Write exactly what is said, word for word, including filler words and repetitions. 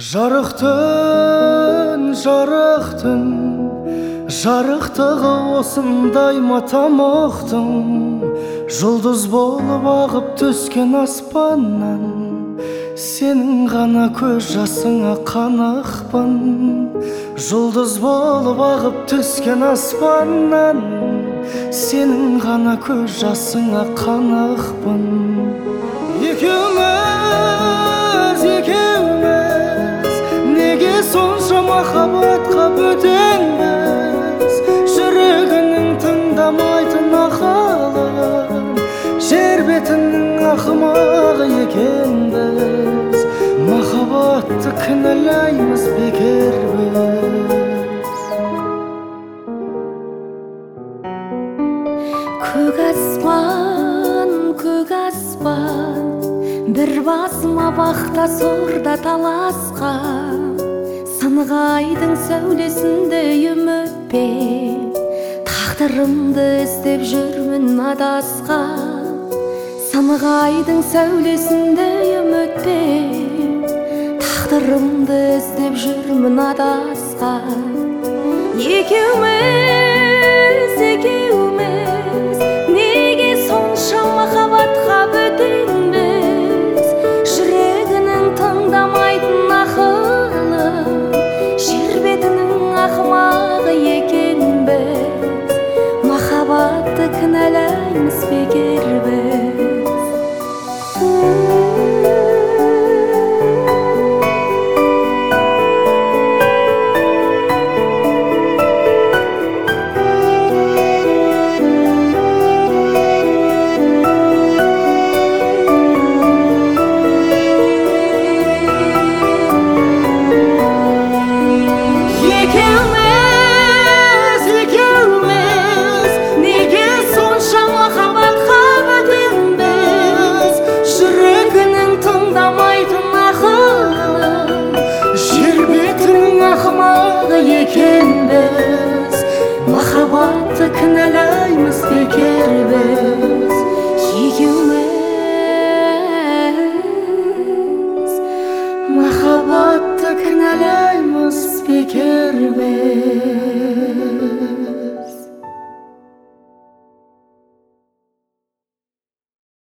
Жарықтың, жарықтың, жарықтығы осындай матамоқтың, жұлдыз болып ағып түскен аспаннан, сенің ғана көз жасыңа қанықпын. Жұлдыз болып ағып түскен аспаннан, сенің ғана көз жасыңа қанықпын. Екеуміз, екеуміз, неге сонша махаббатқа бөтенбіз? Жүрегінің тыңдамайтын ақылын, жер бетінің ақымағы екенбіз. Махаббатты кінәлаймыз бекер біз. Көк аспан, көк аспан, бір басыма бақта сорда таласқан. Сынғайдың сәулесінде үмітпен, тағдырымды іздеп жүрмін адасқан. Сынғайдың сәулесінде үмітпен, тағдырымды іздеп жүрмін адасқан. Екеуміз, екеуміз, неге сонша махаббатқа бөтенбіз? Жүрегінің тыңдамайтын ақылын, жер бетінің ақымағы екенбіз. Махаббатты кінәлаймыз бекер біз. Екенбіз, махаббатты кінәлаймыз бекер біз. Екеуміз, махаббатты кінәлаймыз бекер біз.